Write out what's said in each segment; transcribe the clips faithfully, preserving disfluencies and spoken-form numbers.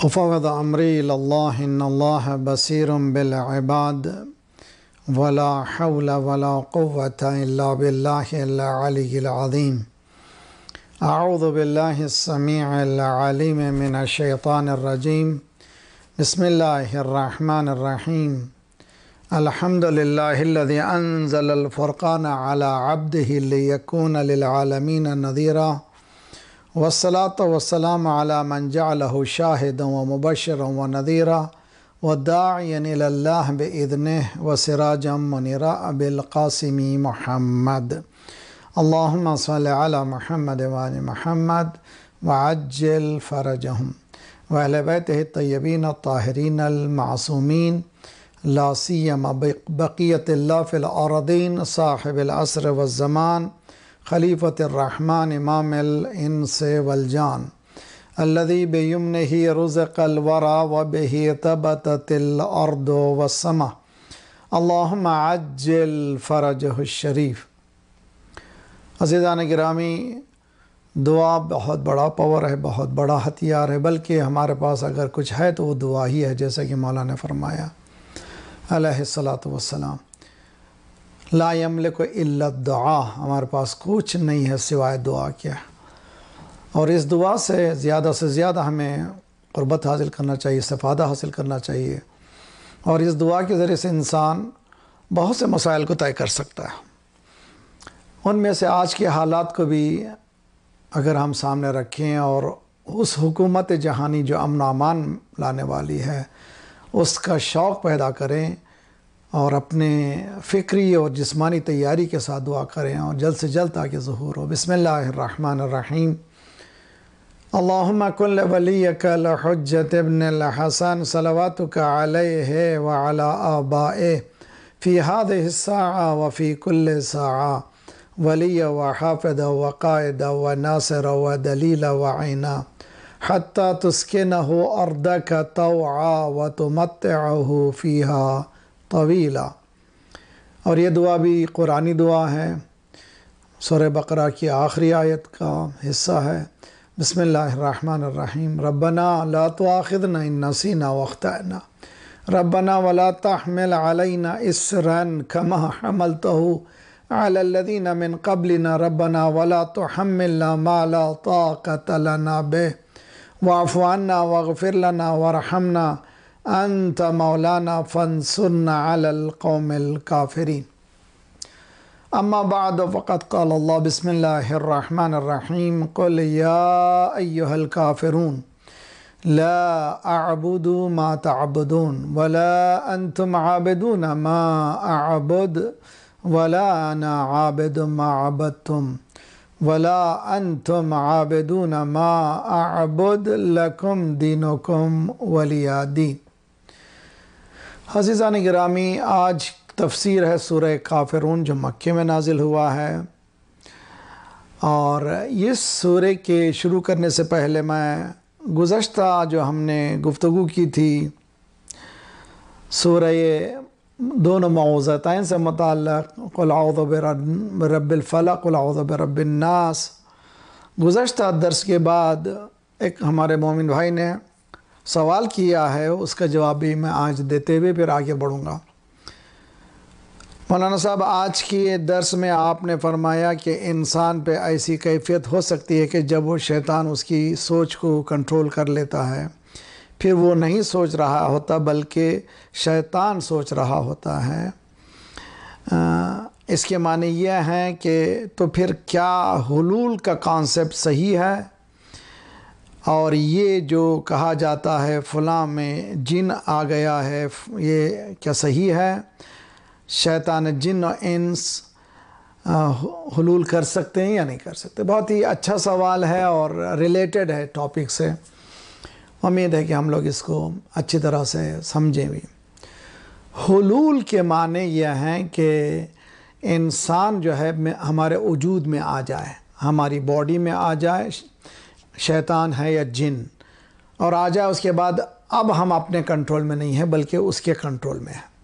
وفوض أمري إلى الله إن الله بصير بالعباد ولا حول ولا قوة إلا بالله العلي العظيم. أعوذ بالله السميع العليم من الشيطان الرجيم. بسم الله الرحمن الرحيم. الحمد لله الذي أنزل الفرقان على عبده ليكون للعالمين نذيرا، والصلاة والسلام على من جعله شاهدا ومبشرا ونذيرا وداعيا إلى الله بإذنه وسراجا منيرا بالقاسم محمد. اللهم صل على محمد وآل محمد وعجل فرجهم وأهل بيته الطيبين الطاهرين المعصومين، لا سيما بقية الله في الأرضين صاحب العصر والزمان خلیفۃ الرحمن امام الانس والجان الذي بيمنه رزق الورى وبه ثبتت الارض والسماء، اللهم عجل فرجه الشریف۔ عزیزان گرامی، دعا بہت بڑا پاور ہے، بہت بڑا ہتھیار ہے، بلکہ ہمارے پاس اگر کچھ ہے تو وہ دعا ہی ہے، جیسا کہ مولا نے فرمایا علیہ الصلاۃ والسلام، لا یملک الا الدعاء، ہمارے پاس کچھ نہیں ہے سوائے دعا کے۔ اور اس دعا سے زیادہ سے زیادہ ہمیں قربت حاصل کرنا چاہیے، استفادہ حاصل کرنا چاہیے، اور اس دعا کے ذریعے سے انسان بہت سے مسائل کو طے کر سکتا ہے۔ ان میں سے آج کے حالات کو بھی اگر ہم سامنے رکھیں اور اس حکومت جہانی جو امن و امان لانے والی ہے اس کا شوق پیدا کریں اور اپنے فکری اور جسمانی تیاری کے ساتھ دعا کریں اور جلد سے جلد تاکہ ظہور ہو۔ بسم اللہ الرحمن الرحیم۔ اللہم کل ولیک الحجۃ ابن الحسن صلواتک علیہ وعلی آبائہ فی ہذہ الساعہ وفی کل ساعہ ولی وحافظ وقائد وناصر ودلیل وعینا حتی تسکنہ ارضک طوعا وتمتعہ فیہا طویلا۔ اور یہ دعا بھی قرآنی دعا ہے، سورہ بقرہ کی آخری آیت کا حصہ ہے۔ بسم اللہ الرحمن الرحیم۔ ربنا لا تؤاخذنا ان نسینا واخطأنا ربنا ولا تحمل علینا اسرا کما حملتہ علی الذین من قبلنا ربنا ولا تحملنا ما لا طاقۃ لنا بہ واعف عنا واغفر لنا وارحمنا انت مولانا فانصرنا علی القوم الکافرین۔ اما بعد فقد قال اللہ بسم اللہ الرحمن الرحیم قل یا ایہا الکافرون لا اعبد ما تعبدون ولا انتم عابدون ما اعبد ولا انا عابد ما عبدتم ولا انتم عابدون ما اعبد لکم دینکم ولی دین۔ عزیزان گرامی، آج تفسیر ہے سورہ کافرون جو مکے میں نازل ہوا ہے، اور اس سورہ کے شروع کرنے سے پہلے میں گزشتہ جو ہم نے گفتگو کی تھی سورہ دونوں معوذتین سے متعلق قل اعوذ برب الفلق قل اعوذ برب الناس، گزشتہ درس کے بعد ایک ہمارے مومن بھائی نے سوال کیا ہے، اس کا جواب بھی میں آج دیتے ہوئے پھر آگے بڑھوں گا۔ مولانا صاحب، آج کی درس میں آپ نے فرمایا کہ انسان پہ ایسی کیفیت ہو سکتی ہے کہ جب وہ شیطان اس کی سوچ کو کنٹرول کر لیتا ہے، پھر وہ نہیں سوچ رہا ہوتا بلکہ شیطان سوچ رہا ہوتا ہے۔ اس کے معنی یہ ہیں کہ تو پھر کیا حلول کا کانسیپٹ صحیح ہے؟ اور یہ جو کہا جاتا ہے فلاں میں جن آ گیا ہے، یہ کیا صحیح ہے؟ شیطان جن و انس حلول کر سکتے ہیں یا نہیں کر سکتے؟ بہت ہی اچھا سوال ہے اور ریلیٹڈ ہے ٹاپک سے۔ امید ہے کہ ہم لوگ اس کو اچھی طرح سے سمجھیں بھی۔ حلول کے معنی یہ ہیں کہ انسان جو ہے ہمارے وجود میں آ جائے، ہماری باڈی میں آ جائے، شیطان ہے یا جن، اور آ جائے، اس کے بعد اب ہم اپنے کنٹرول میں نہیں ہیں بلکہ اس کے کنٹرول میں ہے۔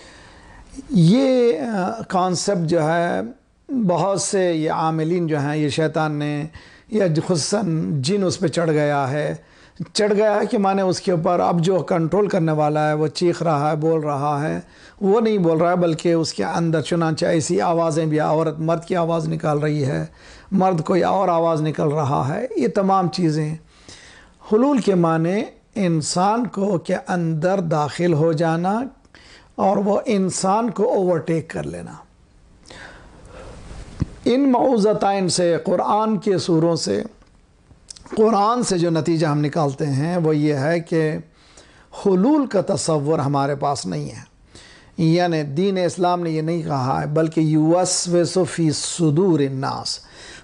یہ کانسیپٹ جو ہے بہت سے یہ عاملین جو ہیں، یہ شیطان نے یا خصوصاً جن اس پہ چڑھ گیا ہے، چڑھ گیا ہے کہ مانے اس کے اوپر اب جو کنٹرول کرنے والا ہے وہ چیخ رہا ہے، بول رہا ہے، وہ نہیں بول رہا ہے بلکہ اس کے اندر چنانچہ ایسی آوازیں بھی، عورت مرد کی آواز نکال رہی ہے، مرد کوئی اور آواز نکل رہا ہے. یہ تمام چیزیں حلول کے معنی انسان کو کے اندر داخل ہو جانا اور وہ انسان کو اوورٹیک کر لینا. ان معوذتین سے، قرآن کے سوروں سے، قرآن سے جو نتیجہ ہم نکالتے ہیں وہ یہ ہے کہ حلول کا تصور ہمارے پاس نہیں ہے. یعنی دین اسلام نے یہ نہیں کہا ہے بلکہ یوسوس فی صدور الناس،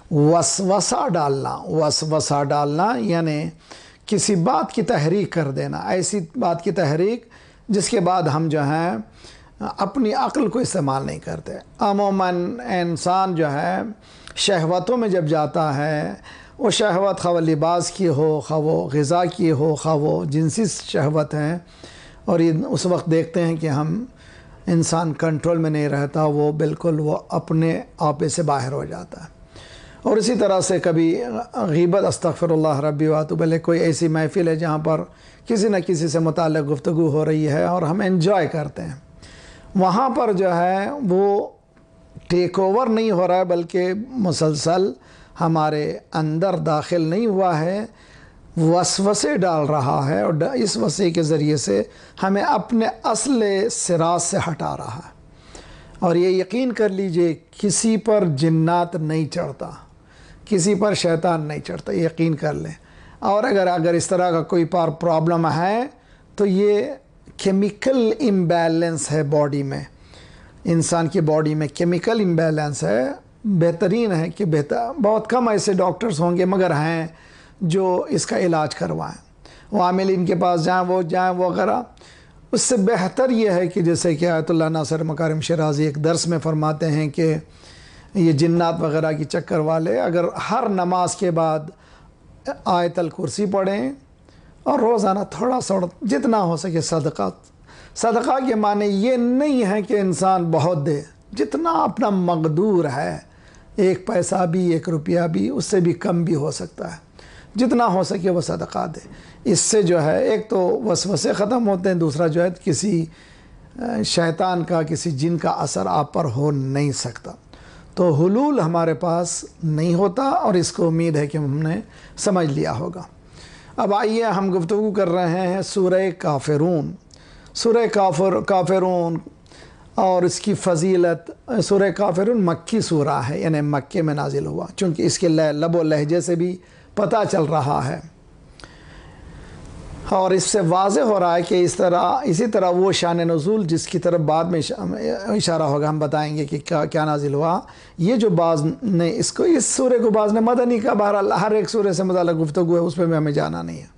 وسوسہ ڈالنا. وسوسہ ڈالنا یعنی کسی بات کی تحریک کر دینا، ایسی بات کی تحریک جس کے بعد ہم جو ہیں اپنی عقل کو استعمال نہیں کرتے. عموماً انسان جو ہے شہوتوں میں جب جاتا ہے، وہ شہوت خواہ لباس کی ہو، خواہ وہ غذا کی ہو، خواہ وہ جنسی شہوت ہے، اور اس وقت دیکھتے ہیں کہ ہم انسان کنٹرول میں نہیں رہتا، وہ بالکل وہ اپنے آپے سے باہر ہو جاتا ہے. اور اسی طرح سے کبھی غیبت، استغفر اللہ ربی واتوب الیہ، کوئی ایسی محفل ہے جہاں پر کسی نہ کسی سے متعلق گفتگو ہو رہی ہے اور ہم انجوائے کرتے ہیں، وہاں پر جو ہے وہ ٹیک اوور نہیں ہو رہا ہے بلکہ مسلسل ہمارے اندر داخل نہیں ہوا ہے، وسوسے ڈال رہا ہے، اور اس وسوسے کے ذریعے سے ہمیں اپنے اصل صراط سے ہٹا رہا ہے. اور یہ یقین کر لیجئے کسی پر جنات نہیں چڑھتا، کسی پر شیطان نہیں چڑھتا، یقین کر لیں. اور اگر اگر اس طرح کا کوئی پر پرابلم ہے تو یہ کیمیکل امبیلنس ہے باڈی میں، انسان کی باڈی میں کیمیکل امبیلنس ہے. بہترین ہے کہ بہتر بہت کم ایسے ڈاکٹرز ہوں گے مگر ہیں جو اس کا علاج کروائیں، وہ عاملین کے پاس جائیں، وہ جائیں وغیرہ. اس سے بہتر یہ ہے کہ جیسے کہ آیت اللہ ناصر مکارم شیرازی ایک درس میں فرماتے ہیں کہ یہ جنات وغیرہ کی چکر والے اگر ہر نماز کے بعد آیت الکرسی پڑھیں اور روزانہ تھوڑا سا جتنا ہو سکے صدقہ. صدقہ کے معنی یہ نہیں ہے کہ انسان بہت دے، جتنا اپنا مقدور ہے، ایک پیسہ بھی، ایک روپیہ بھی، اس سے بھی کم بھی ہو سکتا ہے، جتنا ہو سکے وہ صدقہ دے. اس سے جو ہے ایک تو وسوسے ختم ہوتے ہیں، دوسرا جو ہے کسی شیطان کا، کسی جن کا اثر آپ پر ہو نہیں سکتا. تو حلول ہمارے پاس نہیں ہوتا، اور اس کو امید ہے کہ ہم نے سمجھ لیا ہوگا. اب آئیے ہم گفتگو کر رہے ہیں سورہ کافرون. سورہ کافر کافرون اور اس کی فضیلت. سورہ کافرون مکی سورہ ہے، یعنی مکے میں نازل ہوا، چونکہ اس کے لب و لہجے سے بھی پتہ چل رہا ہے، اور اس سے واضح ہو رہا ہے کہ اس طرح اسی طرح وہ شان نزول جس کی طرف بعد میں اشارہ ہوگا، ہم بتائیں گے کہ کیا کیا نازل ہوا. یہ جو بعض نے اس کو اس سورہ کو بعض نے مدنی کا، بہرحال ہر ایک سورہ سے متعلق گفتگو ہے، اس پہ میں ہمیں جانا نہیں ہے.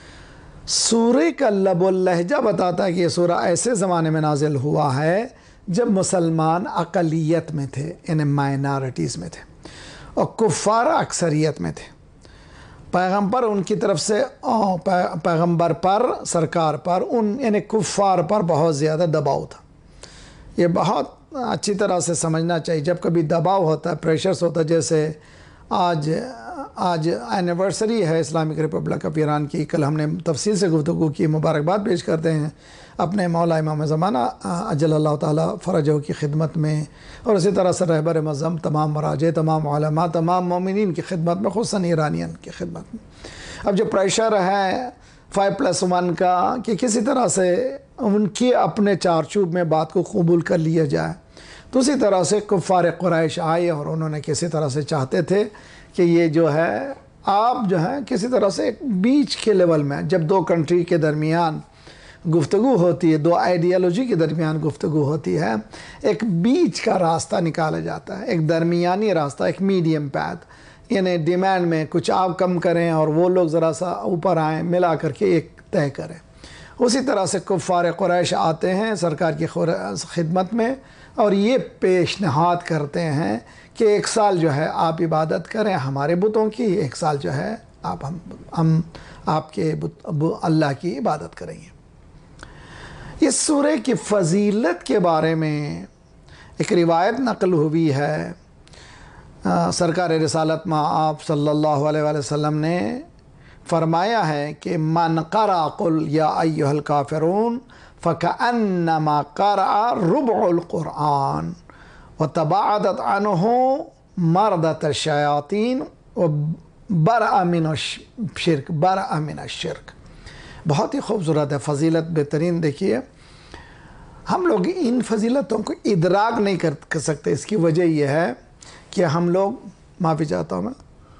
سورہ کا لب و لہجہ بتاتا ہے کہ یہ سورہ ایسے زمانے میں نازل ہوا ہے جب مسلمان اقلیت میں تھے، یعنی مائنارٹیز میں تھے، اور کفار اکثریت میں تھے. پیغمبر ان کی طرف سے پیغمبر پر، سرکار پر، ان یعنی کفار پر بہت زیادہ دباؤ تھا. یہ بہت اچھی طرح سے سمجھنا چاہیے. جب کبھی دباؤ ہوتا ہے، پریشرز ہوتا ہے، جیسے آج آج اینیورسری ہے اسلامک ریپبلک آف ایران کی، کل ہم نے تفصیل سے گفتگو کی، مبارکباد پیش کرتے ہیں اپنے مولا امام زمانہ اجل اللہ تعالیٰ فرجہ کی خدمت میں، اور اسی طرح سے رہبر معظم، تمام مراجع، تمام علماء، تمام مومنین کی خدمت میں، خصوصاً ایرانین کی خدمت میں. اب جو پریشر ہے فائیو پلس ون کا کہ کسی طرح سے ان کی اپنے چارچوب میں بات کو قبول کر لیا جائے، تو اسی طرح سے کفار قریش آئے اور انہوں نے کسی طرح سے چاہتے تھے کہ یہ جو ہے آپ جو ہے کسی طرح سے ایک بیچ کے لیول میں، جب دو کنٹری کے درمیان گفتگو ہوتی ہے، دو آئیڈیالوجی کے درمیان گفتگو ہوتی ہے، ایک بیچ کا راستہ نکالا جاتا ہے، ایک درمیانی راستہ، ایک میڈیم پیتھ. یعنی ڈیمانڈ میں کچھ آپ کم کریں اور وہ لوگ ذرا سا اوپر آئیں، ملا کر کے ایک طے کریں. اسی طرح سے کفار قریش آتے ہیں سرکار کی خدمت میں اور یہ پیشنہاد کرتے ہیں کہ ایک سال جو ہے آپ عبادت کریں ہمارے بتوں کی، ایک سال جو ہے آپ ہم ہم آپ کے اللہ کی عبادت کریں گے. اس سورہ کی فضیلت کے بارے میں ایک روایت نقل ہوئی ہے. سرکار رسالت میں آپ صلی اللہ علیہ وآلہ وسلم نے فرمایا ہے کہ من قرأ قل یا ایھا الکافرون فکأنما قرأ ربع القرآن وتباعدت عنہ مردۃ الشیاطین وبرأ من الشرک برأ من الشرک۔ بہت ہی خوبصورت ہے، فضیلت بہترین۔ دیکھیے ہم لوگ ان فضیلتوں کو ادراک نہیں کر سکتے، اس کی وجہ یہ ہے کہ ہم لوگ، معافی چاہتا ہوں میں،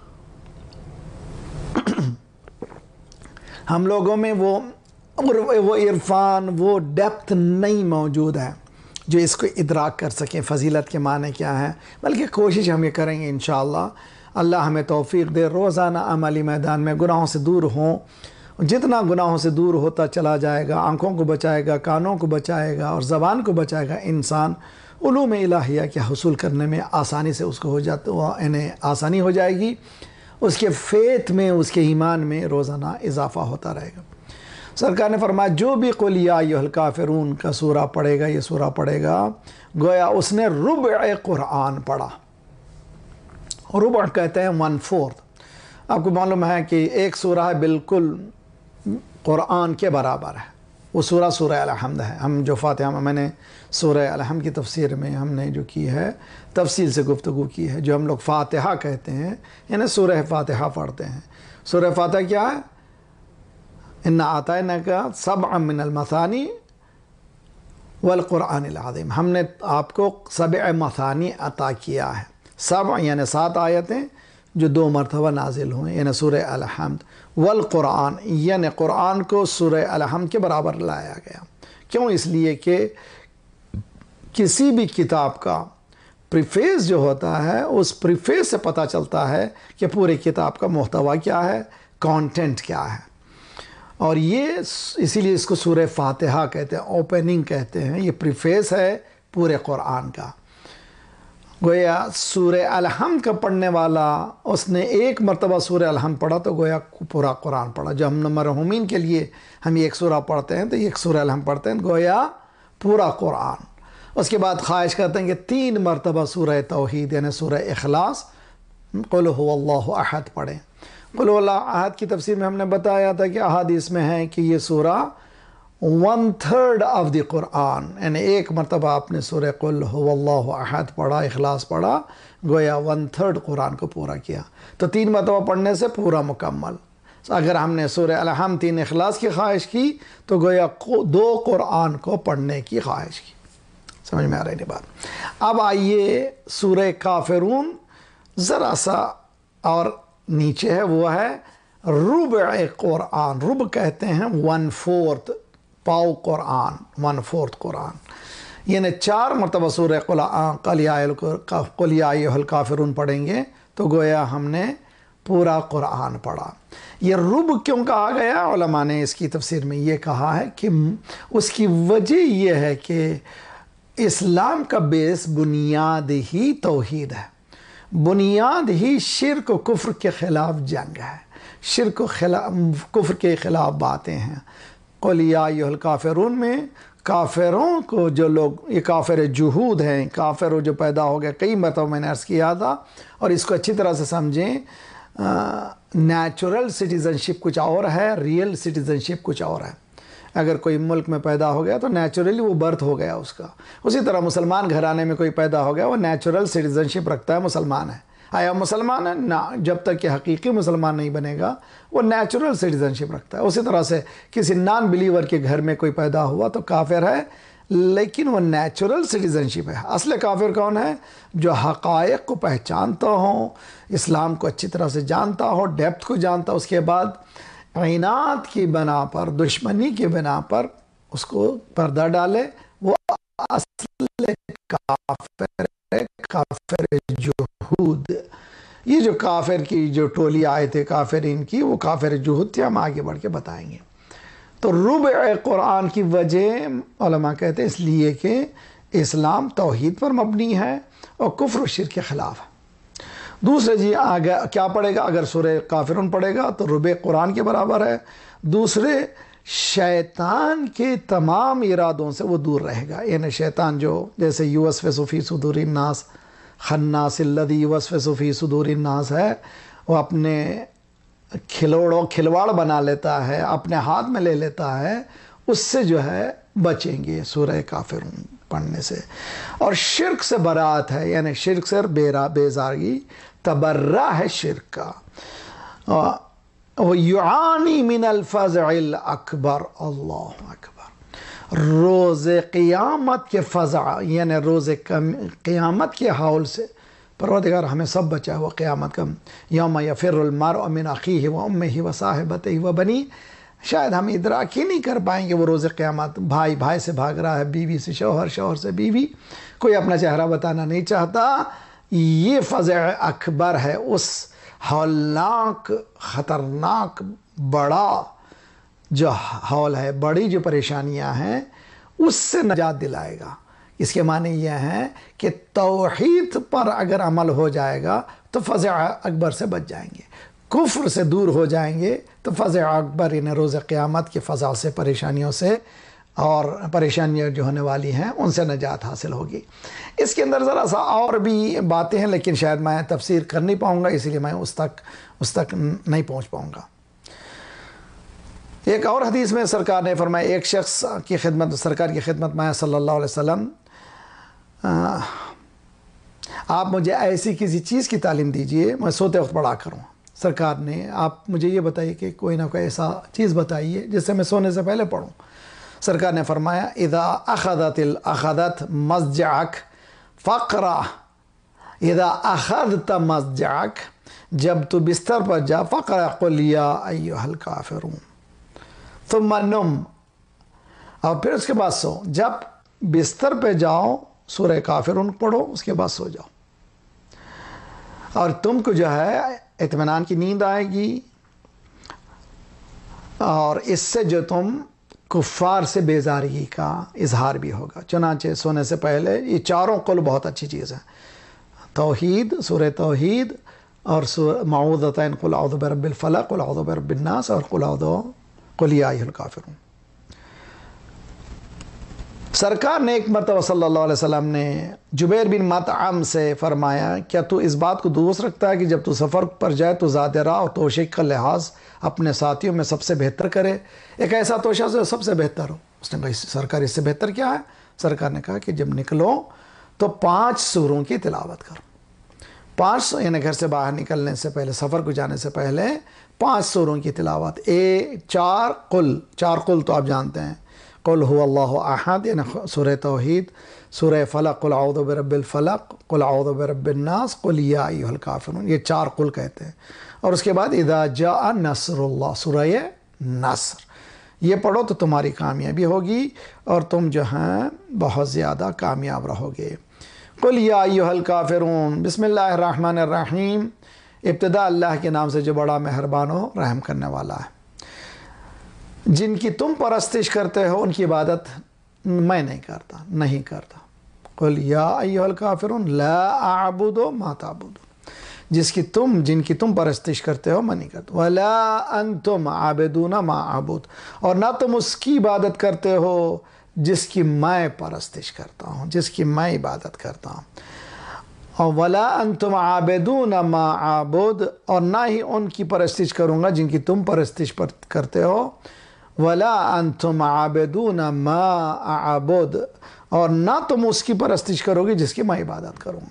ہم لوگوں میں وہ وہ عرفان، وہ ڈیپتھ نہیں موجود ہے جو اس کو ادراک کر سکیں فضیلت کے معنی کیا ہے۔ بلکہ کوشش ہم یہ کریں گے انشاءاللہ، اللہ ہمیں توفیق دے، روزانہ عملی میدان میں گناہوں سے دور ہوں۔ جتنا گناہوں سے دور ہوتا چلا جائے گا، آنکھوں کو بچائے گا، کانوں کو بچائے گا اور زبان کو بچائے گا، انسان علوم الہیہ کے حصول کرنے میں آسانی سے اس کو ہو جاتا انہیں آسانی ہو جائے گی، اس کے فیتھ میں، اس کے ایمان میں روزانہ اضافہ ہوتا رہے گا۔ سرکار نے فرمایا جو بھی قل یا ایھا الکافرون کا سورہ پڑھے گا، یہ سورہ پڑھے گا، گویا اس نے ربع قرآن پڑھا۔ ربع کہتے ہیں ون فورتھ۔ آپ کو معلوم ہے کہ ایک سورہ ہے بالکل قرآن کے برابر ہے، وہ سورہ سورہ الحمد ہے۔ ہم جو فاتحہ میں، میں نے سورہ الحمد کی تفسیر میں ہم نے جو کی ہے تفصیل سے گفتگو کی ہے، جو ہم لوگ فاتحہ کہتے ہیں، یعنی سورہ فاتحہ پڑھتے ہیں۔ سورہ فاتحہ کیا ہے؟ اِنَّا أَعْطَيْنَاكَ سَبْعًا مِّنَ الْمَثَانِي وَالْقُرْآنِ الْعَظِيمِ۔ ہم نے آپ کو سبع مثانی عطا کیا ہے، سبع یعنی سات آیتیں جو دو مرتبہ نازل ہوئیں، یعنی سورہ الحمد، والقرآن یعنی قرآن کو سورہ الحمد کے برابر لایا گیا۔ کیوں؟ اس لیے کہ کسی بھی کتاب کا پریفیس جو ہوتا ہے، اس پریفیس سے پتہ چلتا ہے کہ پورے کتاب کا محتویٰ کیا ہے، کانٹینٹ کیا ہے۔ اور یہ اسی لیے اس کو سورہ فاتحہ کہتے ہیں، اوپننگ کہتے ہیں، یہ پریفیس ہے پورے قرآن کا۔ گویا سورہ الحمد کا پڑھنے والا، اس نے ایک مرتبہ سورہ الحمد پڑھا تو گویا پورا قرآن پڑھا۔ جو ہم مرحومین کے لیے ہم ایک سورہ پڑھتے ہیں تو ایک سورہ الحمد پڑھتے ہیں، گویا پورا قرآن۔ اس کے بعد خواہش کرتے ہیں کہ تین مرتبہ سورہ توحید یعنی سورہ اخلاص، قل هو اللہ احد پڑھیں۔ قل هو اللہ احد کی تفسیر میں ہم نے بتایا تھا کہ احادیث میں ہے کہ یہ سورہ one third of the Quran, یعنی ایک مرتبہ آپ نے سورہ قل هو اللہ احد پڑھا، اخلاص پڑھا، گویا ون تھرڈ قرآن کو پورا کیا۔ تو تین مرتبہ پڑھنے سے پورا مکمل۔ اگر ہم نے سورہ الحمد تین اخلاص کی خواہش کی تو گویا دو قرآن کو پڑھنے کی خواہش کی۔ سمجھ میں آ رہی ہے بات؟ اب آئیے سورہ کافرون، ذرا سا اور نیچے ہے، وہ ہے ربع قرآن۔ ربع کہتے ہیں ون فورتھ، پاؤ قرآن، ون فورتھ قرآن، یعنی چار مرتبہ سورہ قل یا ایھا الکافرون پڑھیں گے تو گویا ہم نے پورا قرآن پڑھا۔ یہ ربع کیوں کہا گیا؟ علماء نے اس کی تفسیر میں یہ کہا ہے کہ اس کی وجہ یہ ہے کہ اسلام کا بیس بنیاد ہی توحید ہے، بنیاد ہی شرک و کفر کے خلاف جنگ ہے، شرک و خلاف کفر کے خلاف باتیں ہیں۔ قل یا ایھا الکافرون میں کافروں کو، جو لوگ یہ کافر جہود ہیں، کافر جو پیدا ہو گئے، کئی مرتبہ میں نے عرض کیا تھا، اور اس کو اچھی طرح سے سمجھیں، نیچرل سٹیزن شپ کچھ اور ہے، ریئل سٹیزن شپ کچھ اور ہے۔ اگر کوئی ملک میں پیدا ہو گیا تو نیچرلی وہ برتھ ہو گیا اس کا، اسی طرح مسلمان گھرانے میں کوئی پیدا ہو گیا، وہ نیچرل سٹیزن شپ رکھتا ہے، مسلمان ہے۔ آیا مسلمان ہے؟ نہ، جب تک کہ حقیقی مسلمان نہیں بنے گا وہ نیچرل سٹیزن شپ رکھتا ہے۔ اسی طرح سے کسی نان بلیور کے گھر میں کوئی پیدا ہوا تو کافر ہے، لیکن وہ نیچرل سٹیزن شپ ہے۔ اصل کافر کون ہے؟ جو حقائق کو پہچانتا ہو، اسلام کو اچھی طرح سے جانتا ہو، ڈیپتھ کو جانتا ہو، اس کے بعد عناد کی بنا پر، دشمنی کی بنا پر اس کو پردہ ڈالے، وہ اصل کافر ہے، کافر جہود۔ یہ جو کافر کی جو ٹولی آئے تھے کافرین کی، وہ کافر جہود تھے، ہم آگے بڑھ کے بتائیں گے۔ تو ربع قرآن کی وجہ علماء کہتے ہیں اس لیے کہ اسلام توحید پر مبنی ہے اور کفر و شرک کے خلاف ہے۔ دوسرے جی آگے کیا پڑھے گا؟ اگر سورہ کافرون پڑھے گا تو ربع قرآن کے برابر ہے۔ دوسرے، شیطان کے تمام ارادوں سے وہ دور رہے گا، یعنی شیطان جو جیسے یوسوس فی صدور الناس، خناس الذی یوسوس فی صدور الناس ہے، وہ اپنے کھلوڑوں کھلواڑ بنا لیتا ہے، اپنے ہاتھ میں لے لیتا ہے، اس سے جو ہے بچیں گے سورہ کافرون پڑھنے سے۔ اور شرک سے برات ہے، یعنی شرک سے بیزاری، تبرہ ہے شرک کا۔ یعانی من الفزع الاکبر، اللہ اکبر، روز قیامت کے فزع یعنی روز قیامت کے ہول سے پروردگار ہمیں سب بچا ہوا قیامت کا۔ یوم یفر المرء من اخیہ و امہ و صاحبتہ و بنی، شاید ہم ادراک ہی نہیں کر پائیں گے وہ روز قیامت۔ بھائی بھائی سے بھاگ رہا ہے، بیوی سے شوہر، شوہر سے بیوی، کوئی اپنا چہرہ بتانا نہیں چاہتا۔ یہ فزع اکبر ہے، اس ہولناک، خطرناک، بڑا جو ہول ہے، بڑی جو پریشانیاں ہیں، اس سے نجات دلائے گا۔ اس کے معنی یہ ہے کہ توحید پر اگر عمل ہو جائے گا تو فزع اکبر سے بچ جائیں گے، کفر سے دور ہو جائیں گے تو فزع اکبر انہیں روز قیامت کے فزع سے، پریشانیوں سے اور پریشانیاں جو ہونے والی ہیں ان سے نجات حاصل ہوگی۔ اس کے اندر ذرا سا اور بھی باتیں ہیں، لیکن شاید میں تفسیر کر نہیں پاؤں گا، اسی لیے میں اس تک اس تک نہیں پہنچ پاؤں گا۔ ایک اور حدیث میں سرکار نے فرمایا، ایک شخص کی خدمت، سرکار کی خدمت میں صلی اللہ علیہ وسلم، آپ مجھے ایسی کسی چیز کی تعلیم دیجئے میں سوتے وقت پڑھا کروں۔ سرکار نے، آپ مجھے یہ بتائیے کہ کوئی نہ کوئی ایسا چیز بتائیے جس سے میں سونے سے پہلے پڑھوں۔ سرکار نے فرمایا، اذا اخذت الاخذت مضجعک فقرا، اذا اخذت مضجعک، جب تو بستر پر جا، فقرا قل یا ایھا الکافرون ثم نم، اور پھر اس کے بعد سو۔ جب بستر پہ جاؤ سورہ کافرون پڑھو، اس کے بعد سو جاؤ، اور تم کو جو ہے اطمینان کی نیند آئے گی، اور اس سے جو تم کفار سے بیزاری کا اظہار بھی ہوگا۔ چنانچہ سونے سے پہلے یہ چاروں قل بہت اچھی چیز ہیں، توحید، سورہ توحید، اور معوذتین، قل اعوذ برب الفلق، قل اعوذ برب الناس، اور قل اعوذ قل یا ایھا الکافرون۔ سرکار نے ایک مرتبہ صلی اللہ علیہ وسلم نے جبیر بن مطعم سے فرمایا، کیا تو اس بات کو درست رکھتا ہے کہ جب تو سفر پر جائے تو ذات راہ اور توشیق کا لحاظ اپنے ساتھیوں میں سب سے بہتر کرے، ایک ایسا توشہ جو سب سے بہتر ہو؟ اس نے کہا، سرکار اس سے بہتر کیا ہے؟ سرکار نے کہا کہ جب نکلو تو پانچ سوروں کی تلاوت کرو، پانچ سو یعنی گھر سے باہر نکلنے سے پہلے، سفر کو جانے سے پہلے پانچ سوروں کی تلاوت۔ اے چار قل، چار قل تو آپ جانتے ہیں، قل هو اللہ احد یعنی سورہ توحید، سورہ فلق قل اعوذ برب الفلق، قل اعوذ برب الناس، قل یا ایھا الکافرون، یہ چار قل کہتے ہیں۔ اور اس کے بعد اذا جاء نصر اللہ، سورہ نصر، یہ پڑھو تو تمہاری کامیابی ہوگی اور تم جو ہیں بہت زیادہ کامیاب رہو گے۔ قل یا ایھا الکافرون، بسم اللہ الرحمن الرحیم، ابتدا اللہ کے نام سے جو بڑا مہربان و رحم کرنے والا ہے۔ جن کی تم پرستش کرتے ہو ان کی عبادت میں نہیں کرتا، نہیں کرتا۔ قل یا ایھا الکافرون لا اعبد ما تعبدون، جس کی تم جن کی تم پرستش کرتے ہو میں نہیں کرتا۔ ولا انتم عابدون ما اعبد، اور نہ تم اس کی عبادت کرتے ہو جس کی میں پرستش کرتا ہوں، جس کی میں عبادت کرتا ہوں۔ اور ولا انتم عابدون ما اعبد، اور نہ ہی ان کی پرستش کروں گا جن کی تم پرستش کرتے ہو۔ ولا انتم عابدون ما اعبد، اور نہ تم اس کی پرستش کرو گے جس کی میں عبادت کروں۔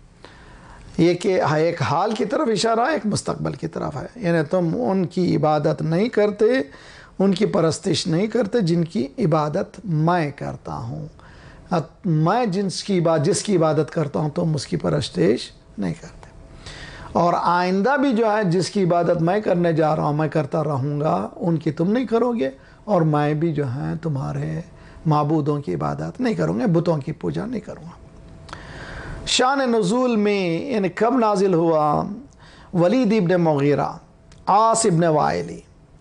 یہ کہ ایک حال کی طرف اشارہ ہے، ایک مستقبل کی طرف ہے، یعنی تم ان کی عبادت نہیں کرتے، ان کی پرستش نہیں کرتے جن کی عبادت میں کرتا ہوں۔ میں جس کی عبادت جس کی عبادت کرتا ہوں تم اس کی پرستش نہیں کرتے، اور آئندہ بھی جو ہے جس کی عبادت میں کرنے جا رہا ہوں میں کرتا رہوں گا، ان کی تم نہیں کرو گے، اور میں بھی جو ہے تمہارے معبودوں کی عبادت نہیں کروں گا، بتوں کی پوجا نہیں کروں گا۔ شان نزول میں یعنی کب نازل ہوا؟ ولید ابن مغیرہ، عاص ابن وائلی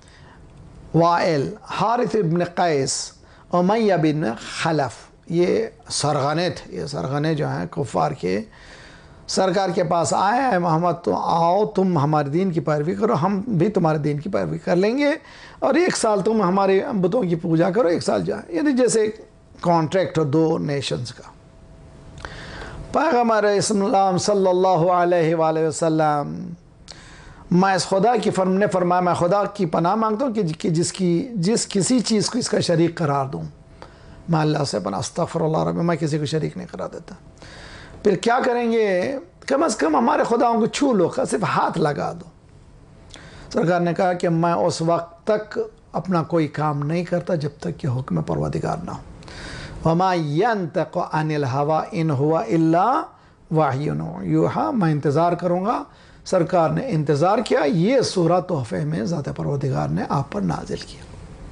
وائل، حارث ابن قیس، امیہ بن خلف، یہ سرغنے تھے، یہ سرغنے جو ہیں کفار کے، سرکار کے پاس آئے ہیں، محمد تو آؤ تم ہمارے دین کی پیروی کرو، ہم بھی تمہارے دین کی پیروی کر لیں گے، اور ایک سال تم ہمارے بتوں کی پوجا کرو، ایک سال جائے، یعنی جیسے کانٹریکٹ ہو دو نیشنز کا۔ پیغمبر اسلام صلی اللہ علیہ وآلہ وسلم میں اس خدا کی فرم نے فرمایا میں خدا کی پناہ مانگتا ہوں کہ جس کی جس کسی چیز کو اس کا شریک قرار دوں، میں اللہ سے پناہ استغفر اللہ رب، میں کسی کو شریک نہیں قرار دیتا۔ پھر کیا کریں گے؟ کم از کم ہمارے خداؤں کو چھو لو، صرف ہاتھ لگا دو۔ سرکار نے کہا کہ میں اس وقت تک اپنا کوئی کام نہیں کرتا جب تک کہ حکم پروردگار نہ ہو۔ وَمَا يَنْتَقُ عَنِ الْهَوَىٰ إِنْ هُوَ إِلَّا وَحْيٌ یوحیٰ، میں انتظار کروں گا۔ سرکار نے انتظار کیا، یہ سورہ تحفے میں ذات پروردگار نے آپ پر نازل کیا۔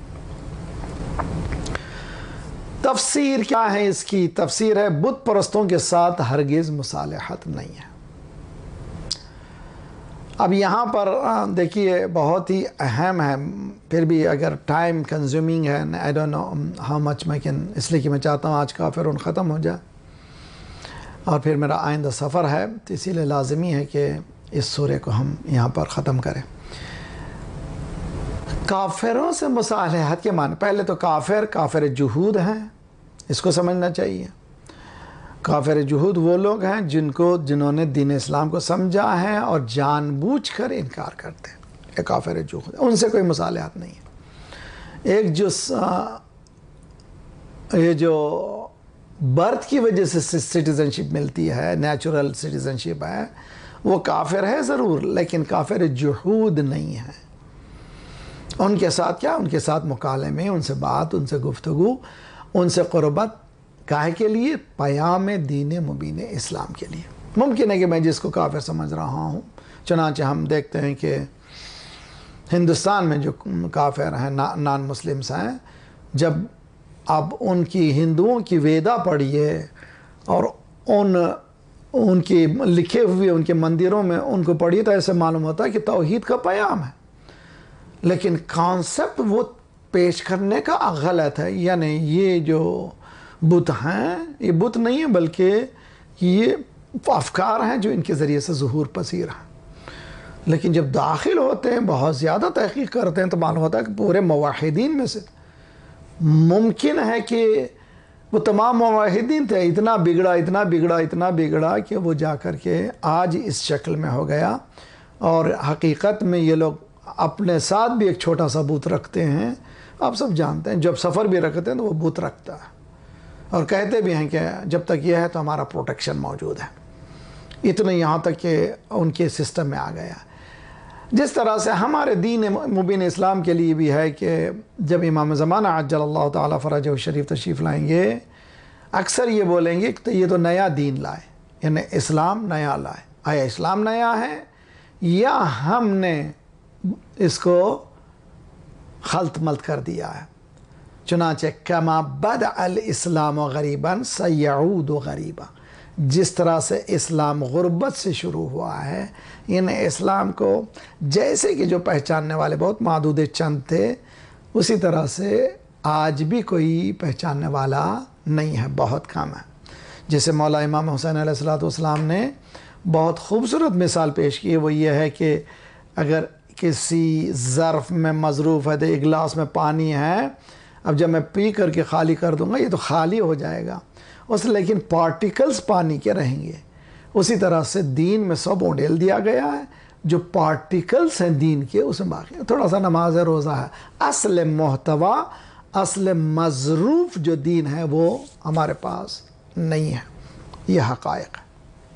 تفسیر کیا ہے اس کی؟ تفسیر ہے بت پرستوں کے ساتھ ہرگز مصالحت نہیں ہے۔ اب یہاں پر دیکھیے بہت ہی اہم ہے، پھر بھی اگر ٹائم کنزیومنگ ہے، I don't know how much میں کین، اس لیے کہ میں چاہتا ہوں آج کافرون ختم ہو جائے اور پھر میرا آئندہ سفر ہے، تو اسی لیے لازمی ہے کہ اس سورے کو ہم یہاں پر ختم کریں۔ کافروں سے مصالحت کے معنی، پہلے تو کافر کافر جہود ہیں، اس کو سمجھنا چاہیے۔ کافر جہود وہ لوگ ہیں جن کو جنہوں نے دین اسلام کو سمجھا ہے اور جان بوجھ کر انکار کرتے ہیں، یہ کافر جہود، ان سے کوئی مصالحت نہیں ہے۔ ایک جو یہ جو برتھ کی وجہ سے سٹیزنشپ ملتی ہے، نیچرل سٹیزنشپ ہے، وہ کافر ہے ضرور، لیکن کافر جہود نہیں ہے۔ ان کے ساتھ کیا؟ ان کے ساتھ مکالمے، ان سے بات، ان سے گفتگو، ان سے قربت، کاہے کے لیے؟ پیام دین مبین اسلام کے لیے۔ ممکن ہے کہ میں جس کو کافر سمجھ رہا ہوں، چنانچہ ہم دیکھتے ہیں کہ ہندوستان میں جو کافر ہیں، نان مسلمس ہیں، جب اب ان کی ہندوؤں کی ویدا پڑھیے اور ان ان کی لکھے ہوئے ان کے مندروں میں ان کو پڑھیے تو ایسے معلوم ہوتا ہے کہ توحید کا پیام ہے، لیکن کانسیپٹ وہ پیش کرنے کا غلط ہے۔ یعنی یہ جو بت ہیں، یہ بت نہیں ہے بلکہ یہ افکار ہیں جو ان کے ذریعے سے ظہور پذیر ہیں، لیکن جب داخل ہوتے ہیں، بہت زیادہ تحقیق کرتے ہیں تو معلوم ہوتا ہے کہ پورے موحدین میں سے ممکن ہے کہ وہ تمام موحدین تھے، اتنا بگڑا اتنا بگڑا اتنا بگڑا کہ وہ جا کر کے آج اس شکل میں ہو گیا۔ اور حقیقت میں یہ لوگ اپنے ساتھ بھی ایک چھوٹا سا بت رکھتے ہیں، آپ سب جانتے ہیں، جب سفر بھی رکھتے ہیں تو وہ بت رکھتا ہے اور کہتے بھی ہیں کہ جب تک یہ ہے تو ہمارا پروٹیکشن موجود ہے۔ اتنے یہاں تک کہ ان کے سسٹم میں آ گیا۔ جس طرح سے ہمارے دین مبین اسلام کے لیے بھی ہے کہ جب امام زمانہ عجل اللہ تعالیٰ فرجہ شریف تشریف لائیں گے، اکثر یہ بولیں گے کہ یہ تو نیا دین لائے، یعنی اسلام نیا لائے۔ آیا اسلام نیا ہے یا ہم نے اس کو خلط ملط کر دیا ہے؟ چنانچہ کما بدأ الاسلام غریبا سیعود غریبا، جس طرح سے اسلام غربت سے شروع ہوا ہے، یعنی اسلام کو جیسے کہ جو پہچاننے والے بہت معدود چند تھے، اسی طرح سے آج بھی کوئی پہچاننے والا نہیں ہے، بہت کم ہے۔ جیسے مولا امام حسین علیہ الصلوۃ والسلام نے بہت خوبصورت مثال پیش کی، وہ یہ ہے کہ اگر کسی ظرف میں مظروف ہے تو ایک گلاس میں پانی ہے، اب جب میں پی کر کے خالی کر دوں گا یہ تو خالی ہو جائے گا اس، لیکن پارٹیکلز پانی کے رہیں گے۔ اسی طرح سے دین میں سب ماڈل دیا گیا ہے، جو پارٹیکلز ہیں دین کے اس میں باقی ہے۔ تھوڑا سا نماز روزہ ہے، اصل محتوا، اصل مظروف جو دین ہے وہ ہمارے پاس نہیں ہے۔ یہ حقائق ہے۔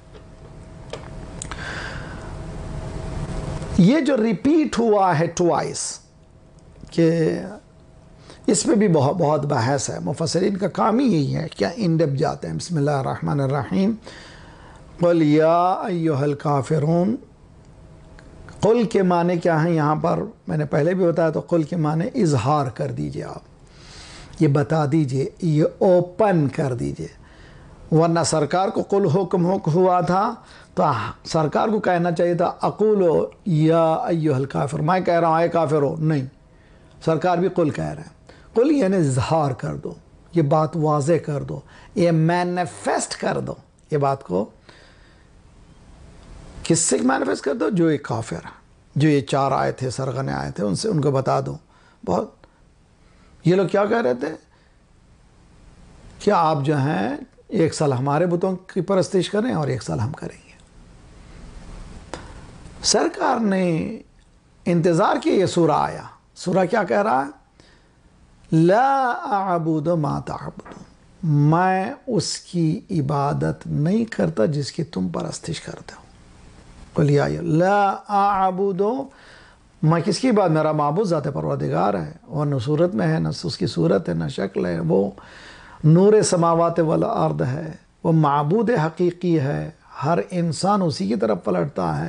یہ جو ریپیٹ ہوا ہے ٹوائس، کہ اس میں بھی بہت بہت بحث ہے، مفسرین کا کام ہی یہی ہے، کیا ان ڈیپ جاتے ہیں۔ بسم اللہ الرحمن الرحیم۔ قل یا ایہا الکافرون، قل کے معنی کیا ہیں یہاں پر میں نے پہلے بھی بتایا، تو قل کے معنی اظہار کر دیجئے، آپ یہ بتا دیجئے، یہ اوپن کر دیجئے۔ ورنہ سرکار کو قل حکم حکم ہوا تھا تو سرکار کو کہنا چاہیے تھا اقولو یا ایہا الکافر، میں کہہ رہا ہوں اے کافرو، نہیں، سرکار بھی قل کہہ رہے ہیں۔ قل یعنی اظہار کر دو، یہ بات واضح کر دو، یہ مینیفیسٹ کر دو، یہ بات کو کس سے مینیفیسٹ کر دو؟ جو یہ کافر ہے، جو یہ چار آئے تھے سرغنے آئے تھے، ان سے ان کو بتا دو۔ بہت یہ لوگ کیا کہہ رہے تھے کہ آپ جو ہیں ایک سال ہمارے بتوں کی پرستش کریں اور ایک سال ہم کریں گے۔ سرکار نے انتظار کیا یہ سورہ آیا. سورہ کیا کہہ رہا ہے؟ لا اعبد ما تعبدون، میں اس کی عبادت نہیں کرتا جس کی تم پرستش کرتے ہو. بولیے لا اعبد، میں کس کی بات؟ میرا معبود ذات پروردگار ہے، اور نہ صورت میں ہے، نہ اس کی صورت ہے، نہ شکل ہے. وہ نور سماوات والارض ہے، وہ معبود حقیقی ہے. ہر انسان اسی کی طرف پلٹتا ہے.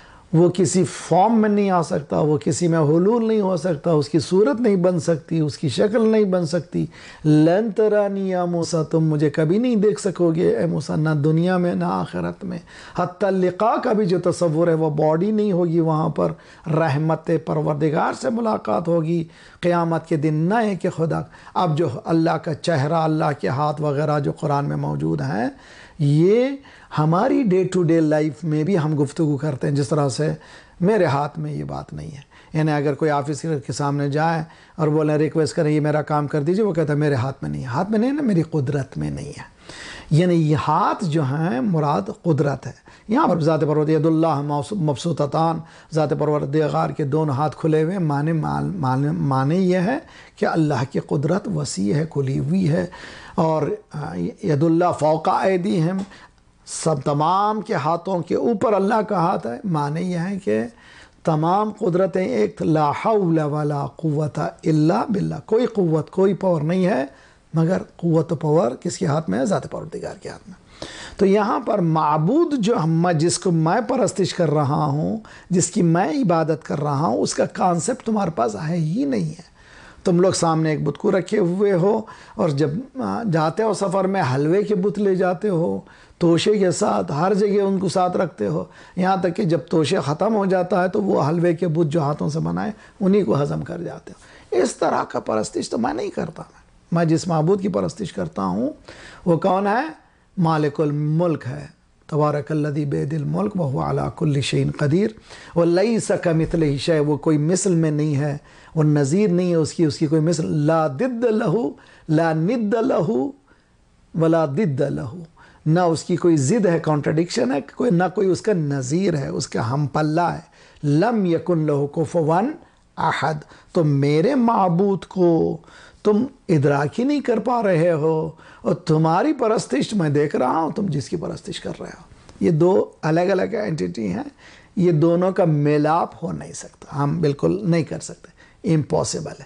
وہ کسی فارم میں نہیں آ سکتا، وہ کسی میں حلول نہیں ہو سکتا، اس کی صورت نہیں بن سکتی، اس کی شکل نہیں بن سکتی. لن ترانی یا موسیٰ، تم مجھے کبھی نہیں دیکھ سکو گے اے موسیٰ، نہ دنیا میں نہ آخرت میں. حتی لقاء کا بھی جو تصور ہے وہ باڈی نہیں ہوگی وہاں پر. رحمت پروردگار سے ملاقات ہوگی قیامت کے دن، نہ ہے کہ خدا. اب جو اللہ کا چہرہ، اللہ کے ہاتھ وغیرہ جو قرآن میں موجود ہیں، یہ ہماری ڈے ٹو ڈے لائف میں بھی ہم گفتگو کرتے ہیں. جس طرح سے میرے ہاتھ میں یہ بات نہیں ہے، یعنی اگر کوئی آفیسر کے سامنے جائے اور بولیں ریکویسٹ کریں یہ میرا کام کر دیجئے، وہ کہتا ہے میرے ہاتھ میں نہیں ہے. ہاتھ میں نہیں ہے نا، میری قدرت میں نہیں ہے. یعنی یہ ہاتھ جو ہیں مراد قدرت ہے. یہاں پر ذات پروردگار ید اللہ مبسوطتان، ذات پروردگار کے دونوں ہاتھ کھلے ہوئے. معنی معنی معنی یہ ہے کہ اللہ کی قدرت وسیع ہے، کھلی ہوئی ہے. اور ید اللہ فوق ایدیہم، سب تمام کے ہاتھوں کے اوپر اللہ کا ہاتھ ہے. معنی یہ ہے کہ تمام قدرتیں ایک، لا حول ولا قوت الا باللہ، کوئی قوت کوئی پاور نہیں ہے مگر قوت و پاور کس کے ہاتھ میں ہے؟ ذات پروردگار کے ہاتھ میں. تو یہاں پر معبود جو ہم جس کو میں پرستش کر رہا ہوں، جس کی میں عبادت کر رہا ہوں، اس کا کانسیپٹ تمہارے پاس ہے ہی نہیں ہے. تم لوگ سامنے ایک بت کو رکھے ہوئے ہو، اور جب جاتے ہو سفر میں حلوے کے بت لے جاتے ہو، توشے کے ساتھ ہر جگہ ان کو ساتھ رکھتے ہو. یہاں تک کہ جب توشے ختم ہو جاتا ہے تو وہ حلوے کے بت جو ہاتھوں سے بنائے انہی کو ہضم کر جاتے ہو. اس طرح کا پرستش تو میں نہیں کرتا. میں جس معبود کی پرستش کرتا ہوں وہ کون ہے؟ مالک الملک ہے. تبارک الذی بیدہ الملک وہو علی کل شیء قدیر. ولیس کمثلہ شیء، وہ کوئی مثل میں نہیں ہے، وہ نظیر نہیں ہے اس کی، اس کی کوئی مثل. لا ضد لہ، لا ند لہ ولا ضد لہ، نہ اس کی کوئی ضد ہے، کانٹرڈکشن ہے، کوئی نہ کوئی اس کا نظیر ہے، اس کا ہم پلہ ہے. لم یکن لہ کفوا احد. تو میرے معبود کو تم ادراک ہی نہیں کر پا رہے ہو، اور تمہاری پرستش میں دیکھ رہا ہوں تم جس کی پرستش کر رہے ہو. یہ دو الگ الگ اینٹیٹی ہیں، یہ دونوں کا میلاپ ہو نہیں سکتا، ہم بالکل نہیں کر سکتے، امپاسبل ہے.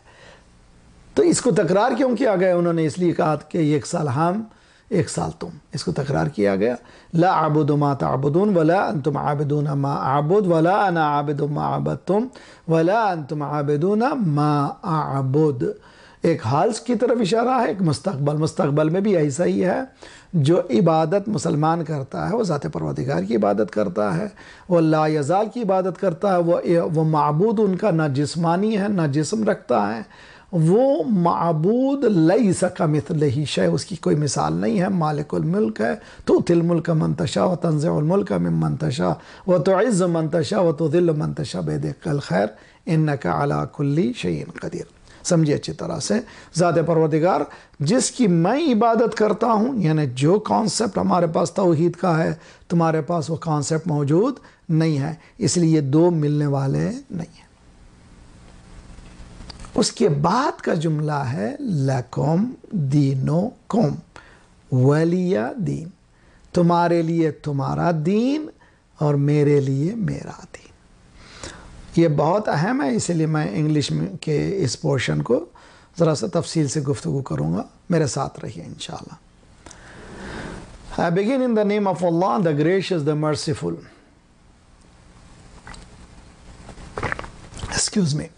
تو اس کو تکرار کیوں کیا گیا؟ انہوں نے اس لیے کہا کہ ایک سال ہم ایک سال تم، اس کو تکرار کیا گیا. لا اعبد ما تعبدون ولا انتم عابدون ما اعبد ولا انا عابد ما عبدتم ولا انتم عابدون ما اعبد. ایک حال کی طرف اشارہ ہے، ایک مستقبل. مستقبل میں بھی ایسا ہی ہے. جو عبادت مسلمان کرتا ہے وہ ذات پروردگار کی عبادت کرتا ہے، وہ لا یزال کی عبادت کرتا ہے. وہ وہ معبود ان کا نہ جسمانی ہے نہ جسم رکھتا ہے. وہ معبود لیس کمثلہ شیء، اس کی کوئی مثال نہیں ہے. مالک الملک ہے. تؤتی الملک من تشاء وتنزع الملک ممن تشاء وتعز من تشاء وتذل من تشاء بیدک الخیر انک علی کل شیء قدیر. سمجھے اچھی طرح سے، ذات پروردگار جس کی میں عبادت کرتا ہوں، یعنی جو کانسیپٹ ہمارے پاس توحید کا ہے تمہارے پاس وہ کانسیپٹ موجود نہیں ہے، اس لیے یہ دو ملنے والے نہیں ہیں. اس کے بعد کا جملہ ہے لکم دینکم ولی دین، تمہارے لیے تمہارا دین اور میرے لیے میرا دین. یہ بہت اہم ہے، اسی لیے میں انگلش میں کے اس پورشن کو ذرا سا تفصیل سے گفتگو کروں گا. میرے ساتھ رہیے انشاءاللہ. I begin in the name of Allah, the gracious, the merciful. Excuse me.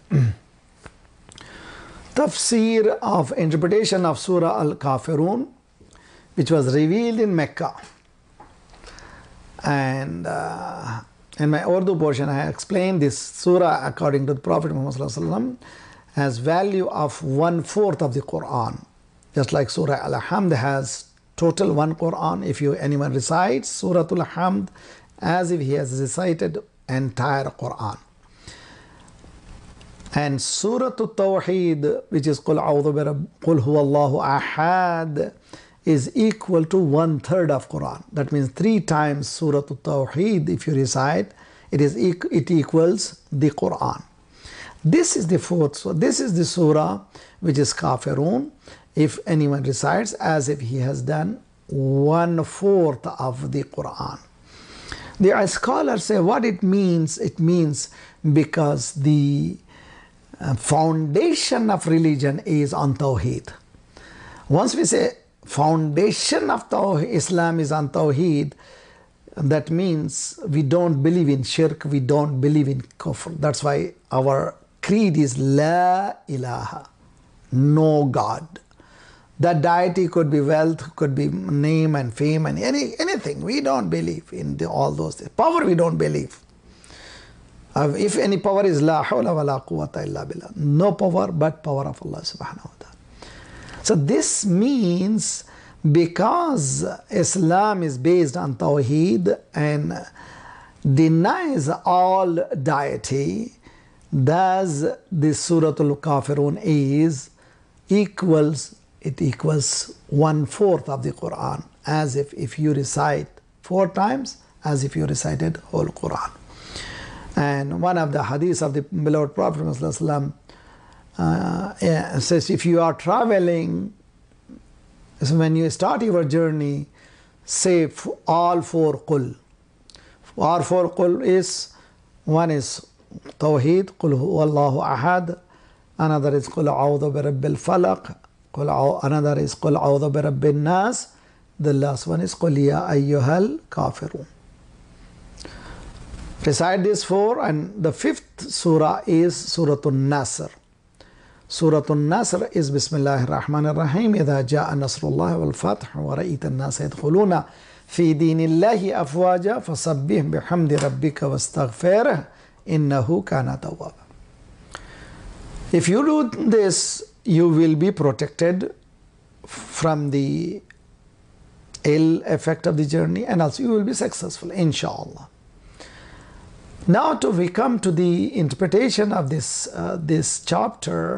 Tafsir of interpretation of Surah Al-Kafirun, which was revealed in Mecca. And uh, in my Urdu portion, I explained this surah according to the Prophet Muhammad Sallallahu Alaihi Wasallam has value of one-fourth of the Quran. Just like Surah Al-Hamd has total one Quran. If you anyone recites Surah Al-Hamd as if he has recited entire Quran. And Surah Al-Tawheed, which is Qul A'udhu bi Rabb, Qul Huwa Allahu Ahad, is equal to one third of Quran. That means three times Surah Al-Tawheed if you recite It is it equals the Quran. This is the fourth. So this is the surah which is Kafirun. If anyone recites as if he has done one fourth of the Quran. The scholars say what it means. It means because the foundation of religion is on Tawheed. Once we say foundation of Tawheed, Islam is on Tawheed, that means we don't believe in shirk, we don't believe in kufr. That's why our creed is La ilaha, no God. That deity could be wealth, could be name and fame and any anything. We don't believe in the, all those things. Power we don't believe. Uh, if any power is La hawla wa la quwwata illa billah. No power but power of Allah subhanahu wa ta'ala. So this means because Islam is based on Tawheed and denies all deity, thus this Surah Al-Kafirun is equals, it equals one fourth of the Quran, as if if you recite four times, as if you recited whole Quran. And one of the hadiths of the beloved Prophet ﷺ, uh, yeah, says if you are traveling, so when you start your journey, say all four qul. All four qul is, one is Tawheed, qul huwallahu ahad, another is qul a'udhu bi rabbil falaq, qul another is qul a'udhu bi rabbin nas, the last one is qul ya ayyuhal kafirun. Recite these four, and the fifth surah is Surah An-Nasr. Surah An-Nasr is Bismillahir Rahmanir Rahim. إذا جاء نصر الله والفتح ورأيت الناس يدخلون في دين الله أفواجا فسبح بحمد ربك واستغفره إنه كان توابا. If you do this, you will be protected from the ill effect of the journey, and also you will be successful, inshallah. Now to we come to the interpretation of this uh, this chapter.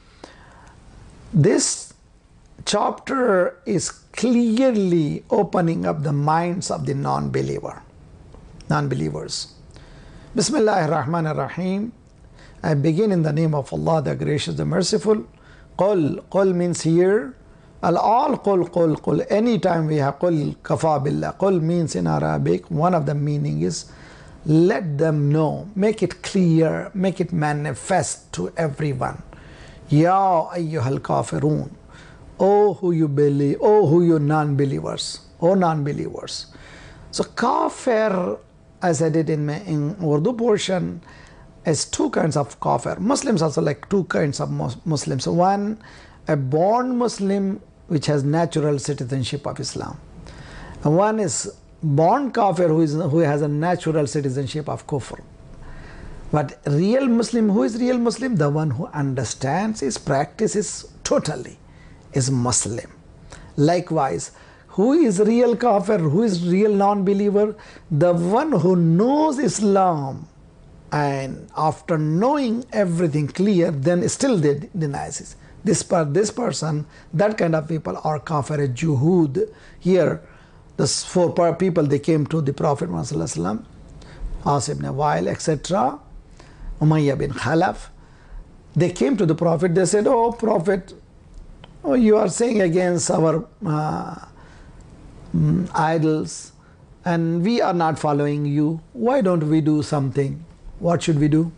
This chapter is clearly opening up the minds of the non-believer, non-believers. Bismillahir Rahmanir Rahim. I begin in the name of Allah, the Gracious, the Merciful. Qul. Qul means here. Al-all qul qul qul. Anytime we have qul kafa billah. Qul means in Arabic, one of the meaning is let them know, make it clear, make it manifest to everyone. Ya ayyuhal kafirun. Oh who you believe, oh who you non-believers, oh non-believers. So kafir, as I did in my in Urdu portion, is two kinds of kafir. Muslims also like two kinds of Muslims. One, a born Muslim which has natural citizenship of Islam. And one is born kafir who is who has a natural citizenship of kufr. But real Muslim, who is real Muslim? The one who understands his practices totally is Muslim. Likewise, who is real kafir, who is real non-believer? The one who knows Islam and after knowing everything clear, then still they denies it. This, per, this person, that kind of people are kafir juhud. Here, the four people, they came to the Prophet Muhammad, As ibn Wa'il, et cetera, Umayyah bin Khalaf. They came to the Prophet, they said, oh Prophet, oh, you are saying against our uh, mm, idols and we are not following you. Why don't we do something? What should we do?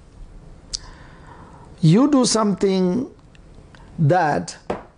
You do something that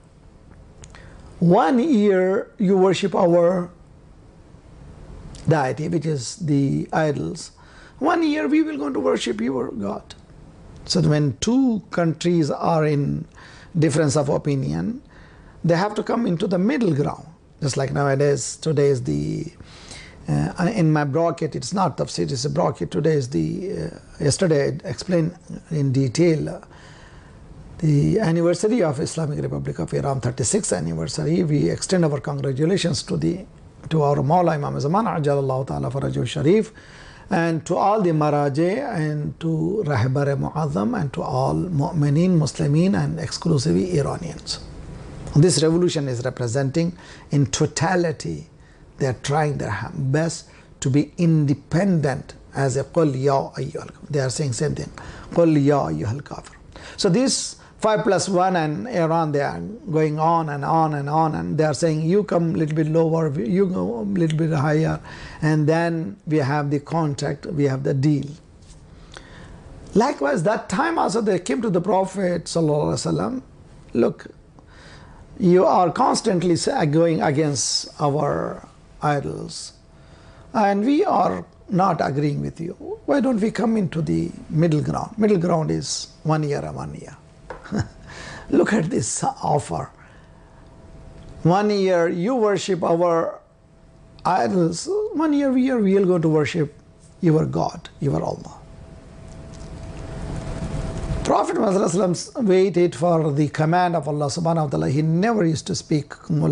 one year you worship our deity, which is the idols. One year we will go to worship your God. So when two countries are in difference of opinion, they have to come into the middle ground. Just like nowadays, today is the, uh, in my bracket, it's not tafsir, it's a bracket. Today is the, uh, yesterday I explained in detail uh, the anniversary of Islamic Republic of Iran, thirty-sixth anniversary. We extend our congratulations to the to our Mawla Imam Zaman Ajalallahu Ta'ala Farajul Sharif, and to all the Maraje, and to Rahbar Mu'azzam, and to all Mu'mineen, Muslimin, and exclusively Iranians. This revolution is representing in totality, they are trying their best to be independent as a قُلْ يَا أَيُّهَا الْكَافِرُونَ. They are saying same thing. قُلْ يَا أَيُّهَا الْكَافِرُونَ. So this five plus one and around, they are going on and on and on, and they are saying you come a little bit lower, you go a little bit higher, and then we have the contract, we have the deal. Likewise, that time also they came to the Prophet sallallahu alaihi wasallam, look, you are constantly going against our idols, and we are not agreeing with you. Why don't we come into the middle ground? Middle ground is one year and one year. Look at this offer. One year you worship our idols. One year we are, we are going to worship your God, your Allah. Prophet Muhammad waited for the command of Allah subhanahu wa ta'ala. He never used to speak.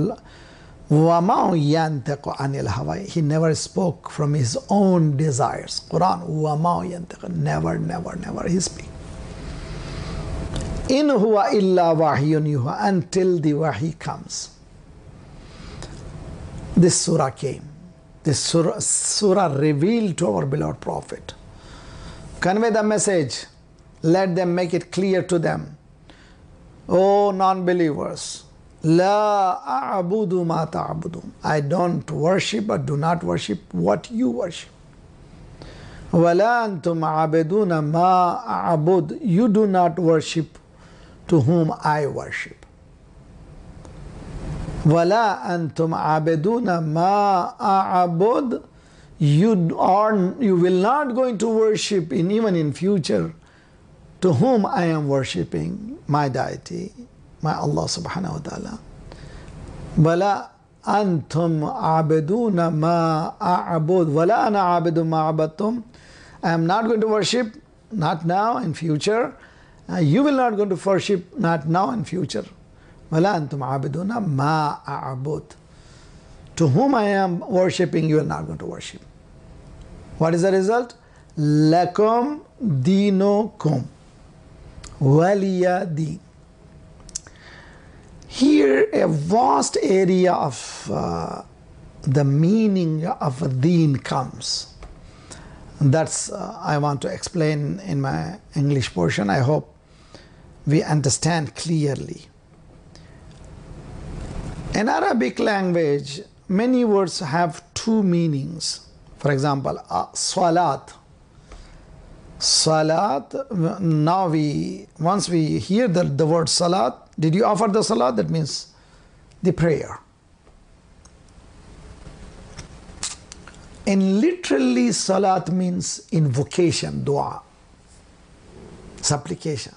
He never spoke from his own desires. Quran, never, never, never he speak. In huwa illa wahyun yuha, until the wahi comes. This surah came. This surah, surah revealed to our beloved Prophet. Convey the message. Let them make it clear to them. O non-believers, La a'budu ma ta'budun. I don't worship or do not worship what you worship. Wala antum a'abiduna ma a'bud. You do not worship to whom I worship. Wala antum a'abiduna ma a'bud. You are, you will not going to worship in even in future to whom I am worshipping, my deity, my Allah subhanahu wa ta'ala. Wala antum a'abiduna ma a'bud. Wala ana a'abidu ma a'badtum. I am not going to worship, not now, in future. Uh, you will not going to worship, not now, in future. Wala antum a'abiduna ma a'bud. To whom I am worshipping, you are not going to worship. What is the result? Lakum dinukum waliya din. Here a vast area of uh, the meaning of deen comes. That's uh, I want to explain in my English portion. I hope we understand clearly. In Arabic language, many words have two meanings. For example, uh, salat. Salat, now we, once we hear the, the word salat, did you offer the salat? That means the prayer. And literally salat means invocation, dua, supplication.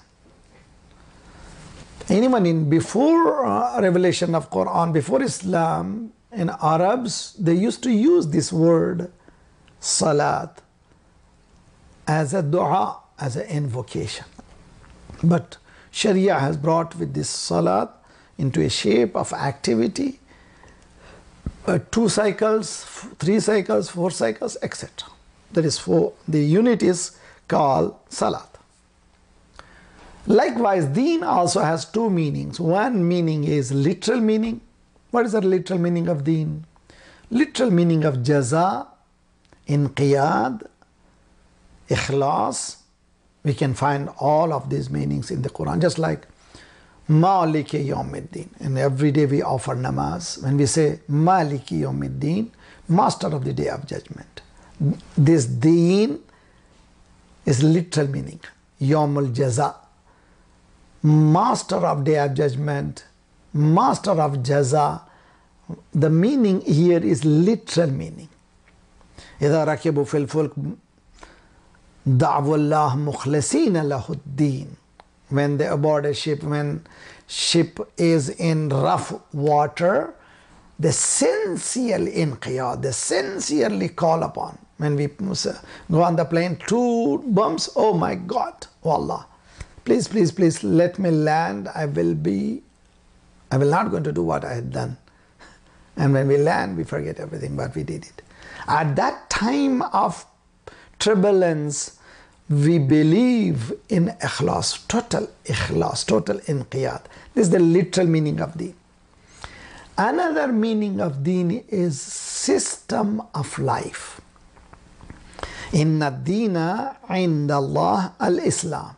Anyone in before uh, revelation of Quran, before Islam, in Arabs, they used to use this word salat as a dua, as an invocation. But Sharia has brought with this salat into a shape of activity, uh, two cycles, three cycles, four cycles, et cetera. That is four. The unit is called salat. Likewise, deen also has two meanings. One meaning is literal meaning. What is the literal meaning of deen? Literal meaning of jaza, inqiyad, ikhlas. We can find all of these meanings in the Quran, just like Maliki Yawmiddin. And every day we offer namaz. When we say Maliki Yawmiddin, master of the day of judgment. This deen is literal meaning. Yawmul Jaza, master of day of judgment, master of jaza. The meaning here is literal meaning. إذا ركبوا في الفلك دعوا الله مخلصين له الدين. When they aboard a ship, when ship is in rough water, they sincerely inqiyad, they sincerely call upon. When we go on the plane, two bumps, oh my God, oh Allah, please, please, please let me land. I will be, I will not going to do what I had done. And when we land, we forget everything, but we did it. At that time of turbulence, we believe in ikhlas, total ikhlas, total inqiyad. This is the literal meaning of deen. Another meaning of deen is system of life. Inna dina inda Allah al-Islam.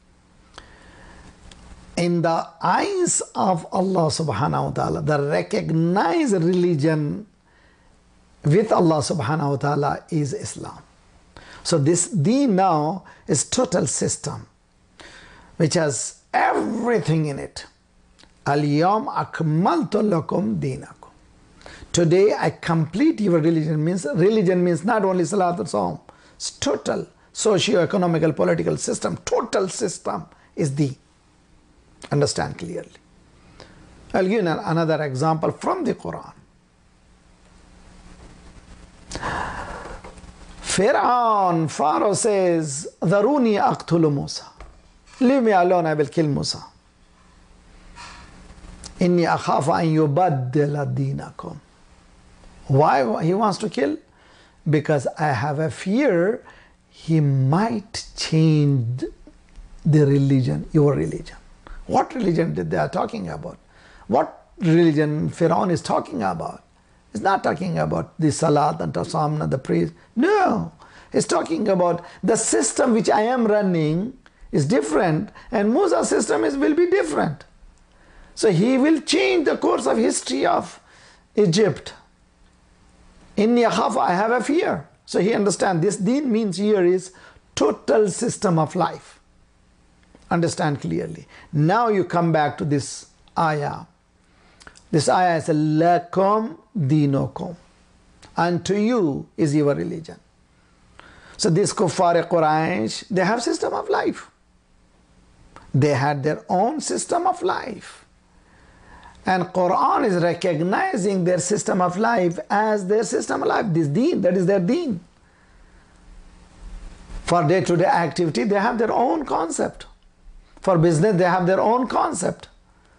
In the eyes of Allah subhanahu wa ta'ala, the recognized religion with Allah subhanahu wa ta'ala is Islam. So this deen now is total system which has everything in it. Al-yawm akmaltu lakum dinakum. Today I complete your religion. Means religion means not only salat and saum. It's total socio-economical political system. Total system is deen. Understand clearly. I'll give you another example from the Quran. Fir'aun, Pharaoh says, Dharuni aqtulu Musa. Leave me alone, I will kill Musa. Inni akhafa an yubaddila dinakum. Why he wants to kill? Because I have a fear he might change the religion, your religion. What religion did they are talking about? What religion Fir'aun is talking about? He's not talking about the salat and tasamna, the praise. No, he's talking about the system which I am running is different, and Musa's system is will be different. So he will change the course of history of Egypt. Inni akhafa, I have a fear. So he understands this deen means here is total system of life. Understand clearly. Now you come back to this ayah. This ayah is lakum dinokum. Unto you is your religion. So this kuffar Quraysh, they have system of life. They had their own system of life. And Quran is recognizing their system of life as their system of life. This deen, that is their deen. For day-to-day activity, they have their own concept. For business, they have their own concept.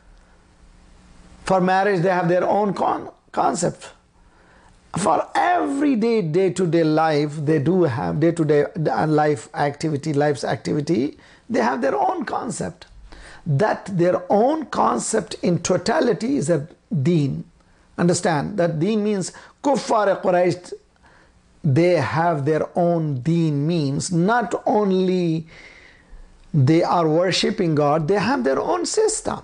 For marriage, they have their own con concept. For everyday, day-to-day life, they do have day-to-day life activity, life's activity, they have their own concept. That their own concept in totality is a deen. Understand? That deen means kuffar Quraysh, they have their own deen means not only they are worshipping God, they have their own system.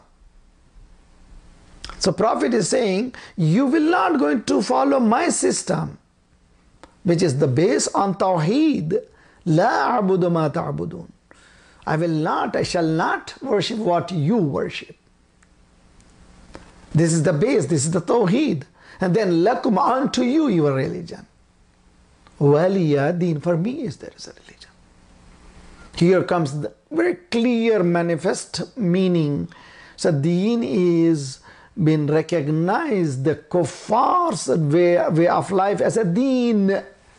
So Prophet is saying, you will not going to follow my system, which is the base on Tawheed. La a'budu ma ta'budun. I will not, I shall not worship what you worship. This is the base, this is the Tawheed. And then lakum, unto you your religion. Waliya deen, for me is there is a religion. Here comes the very clear manifest meaning. So deen is been recognized, the kuffar's way, way of life as a deen.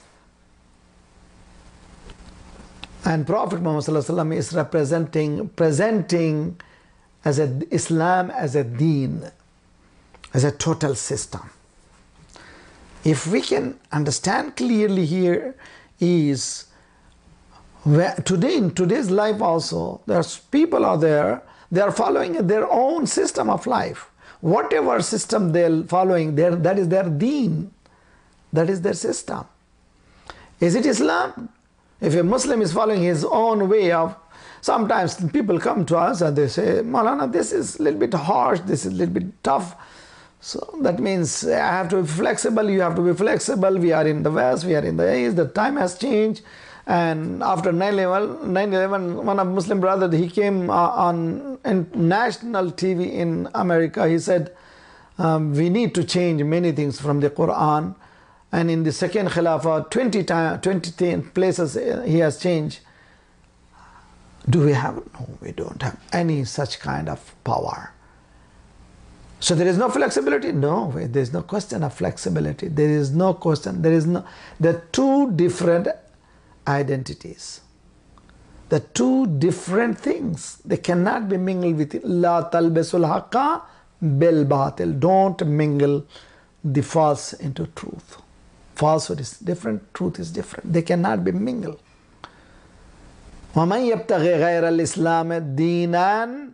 And Prophet Muhammad is representing, presenting as a Islam as a deen, as a total system. If we can understand clearly here is where today in today's life also there's people are there, they are following their own system of life. Whatever system they're following, that is their deen, that is their system. Is it Islam? If a Muslim is following his own way of, sometimes people come to us and they say, Maulana, this is a little bit harsh, this is a little bit tough. So that means I have to be flexible, you have to be flexible. We are in the West, we are in the East, the time has changed. And after nine eleven, one of Muslim brothers, he came uh, on in national T V in America. He said, um, we need to change many things from the Quran. And in the second Khilafah, twenty, time, twenty places he has changed. Do we have? No, we don't have any such kind of power. So there is no flexibility? No, there is no question of flexibility. There is no question. There is no. There are two different identities. The two different things. They cannot be mingled with it. La talbisul haqqa bil batil. Don't mingle the false into truth. Falsehood is different, truth is different. They cannot be mingled. وَمَنْ يَبْتَغِي غَيْرَ الْإِسْلَامِ دِينًا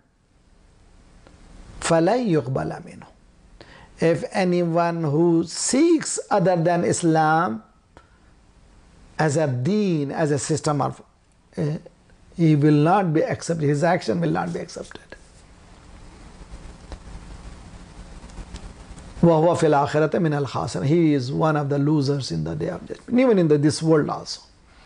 فَلَنْ يُقْبَلَ مِنْهُ. If anyone who seeks other than Islam as a deen, as a system of, uh, he will not be accepted, his action will not be accepted. وَهُوَ فِي الْآخِرَةِ مِنَ الْخَاسِرِينَ. He is one of the losers in the day of judgment, even in the, this world also.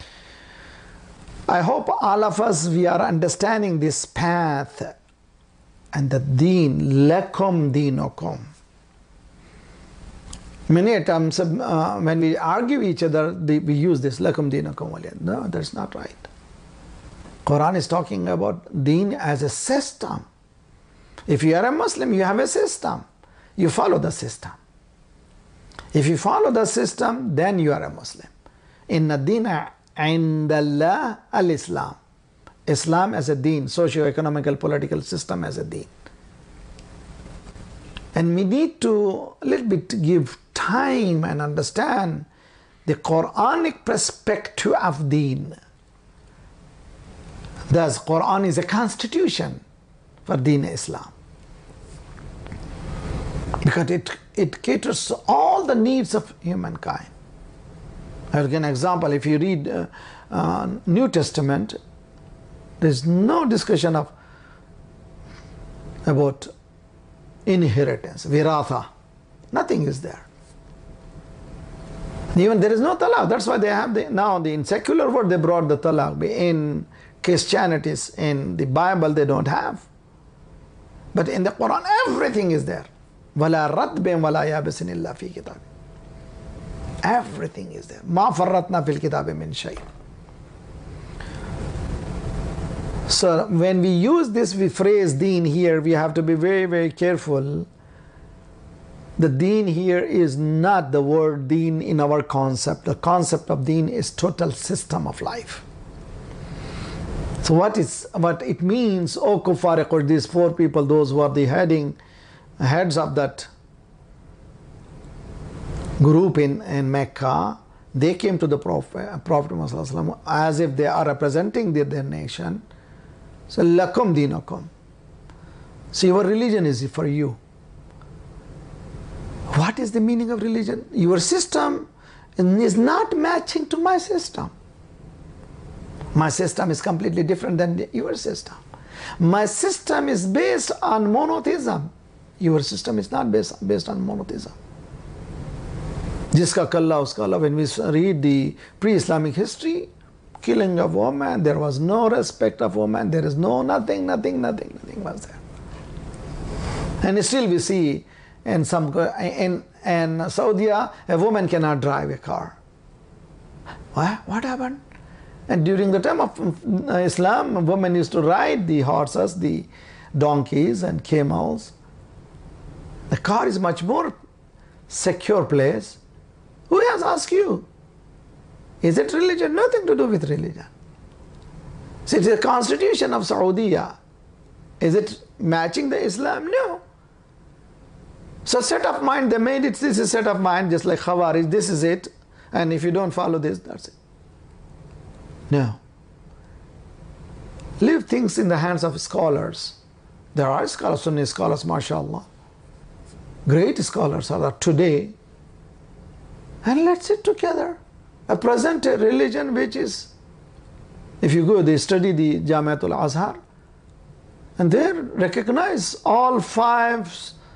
I hope all of us, we are understanding this path and the deen, lakum deenukum. Many times uh, when we argue each other, they, we use this lakum deenukum waliya. No, that's not right. Quran is talking about deen as a system. If you are a Muslim, you have a system. You follow the system. If you follow the system, then you are a Muslim. Inna deena indallah al-Islam. Islam as a deen, socio-economical, political system as a deen. And we need to a little bit give time and understand the Quranic perspective of deen. Thus, Quran is a constitution for deen Islam. Because it, it caters to all the needs of humankind. I'll give an example. If you read uh, uh, New Testament, there's no discussion of about inheritance, viratha. Nothing is there. Even there is no talaq. That's why they have the, now the, in secular world they brought the talaq. In Christianities, in the Bible they don't have. But in the Quran everything is there. وَلَا رَتْبٍ وَلَا يَابِسٍ إِلَّا فِي كِتَابٍ. Everything is there. مَا فَرَّطْنَا فِي الْكِتَابِ مِنْ شَيْءٍ. So when we use this we phrase deen here, we have to be very, very careful. The deen here is not the word deen in our concept. The concept of deen is total system of life. So what is what it means, O kuffar, or these four people, those who are the heading heads of that group in, in Mecca, they came to the Prophet, Prophet Muhammad as if they are representing their, their nation. So, lakum deenukum. So, your religion is for you. What is the meaning of religion? Your system is not matching to my system. My system is completely different than your system. My system is based on monotheism. Your system is not based, based on monotheism. Jiska kalla uska Allah. When we read the pre-Islamic history, killing of woman, there was no respect of woman, there is no nothing, nothing, nothing, nothing was there. And still we see in some in, in Saudi, a woman cannot drive a car. What? What happened? And during the time of Islam, women used to ride the horses, the donkeys and camels. The car is much more secure place. Who has asked you? Is it religion? Nothing to do with religion. So it is a constitution of Saudi. Is it matching the Islam? No. So set of mind, they made it, this is set of mind, just like Khawarij, this is it. And if you don't follow this, that's it. No. Leave things in the hands of scholars. There are scholars, Sunni scholars, mashallah. Great scholars are there today. And let's sit together. I present a religion which is, if you go, they study the Jamiatul Azhar, and they recognize all five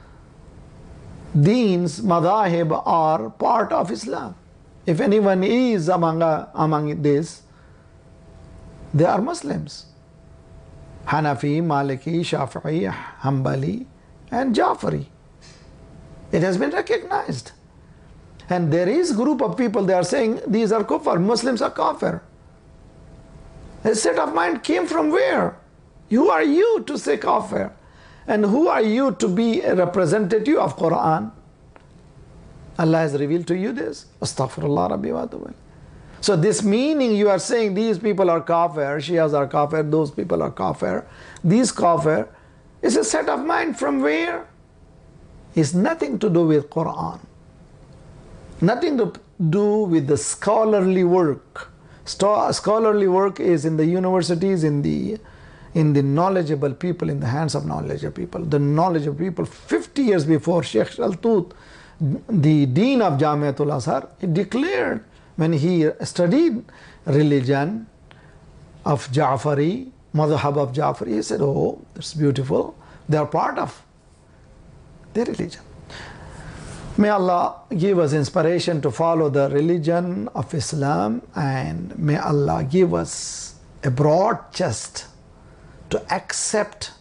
deens, madahib are part of Islam. If anyone is among, among this, they are Muslims. Hanafi, Maliki, Shafi'i, Hanbali, and Jafari. It has been recognized. And there is a group of people, they are saying these are kuffar, Muslims are kafir. A set of mind came from where? Who are you to say kafir? And who are you to be a representative of Quran? Allah has revealed to you this. Astaghfirullah Rabbi wa atubu ilayh. So this meaning you are saying these people are kafir, Shias are kafir, those people are kafir, these kafir, is a set of mind from where? It's nothing to do with Quran. Nothing to do with the scholarly work. Scholarly work is in the universities, in the in the knowledgeable people, in the hands of knowledgeable people. The knowledgeable people, fifty years before Sheikh Shaltut, the dean of Jamiatul Azhar, he declared when he studied religion of Ja'fari, madhhab of Ja'fari, he said, oh, that's beautiful. They are part of their religion. May Allah give us inspiration to follow the religion of Islam, and may Allah give us a broad chest to accept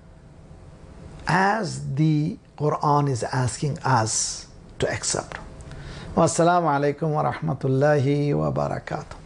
as the Quran is asking us to accept. Wassalamu alaikum wa rahmatullahi wa barakatuh.